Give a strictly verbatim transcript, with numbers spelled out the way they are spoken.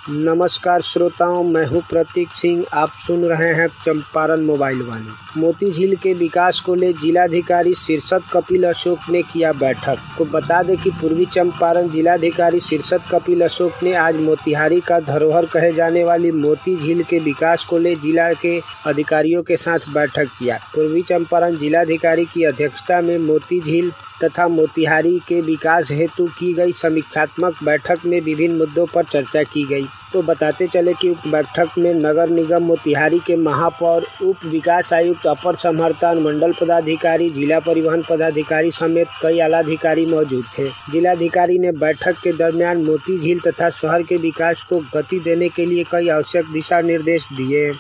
नमस्कार श्रोताओं, मैं हूं प्रतीक सिंह। आप सुन रहे हैं चंपारण मोबाइल वाणी। मोती झील के विकास को ले जिलाधिकारी शीर्षत कपिल अशोक ने किया बैठक। को बता दें कि पूर्वी चंपारण जिलाधिकारी शीर्षत कपिल अशोक ने आज मोतिहारी का धरोहर कहे जाने वाली मोती झील के विकास को ले जिला के अधिकारियों के साथ बैठक किया। पूर्वी चंपारण जिलाधिकारी की अध्यक्षता में मोती झील तथा मोतिहारी के विकास हेतु की गई समीक्षात्मक बैठक में विभिन्न मुद्दों पर चर्चा की गई। तो बताते चले कि उक्त बैठक में नगर निगम मोतिहारी के महापौर, उप विकास आयुक्त, अपर समहर्ता अनुमंडल पदाधिकारी, जिला परिवहन पदाधिकारी समेत कई आलाधिकारी मौजूद थे। जिलाधिकारी ने बैठक के दरमियान मोती झील तथा शहर के विकास को गति देने के लिए कई आवश्यक दिशा निर्देश दिए।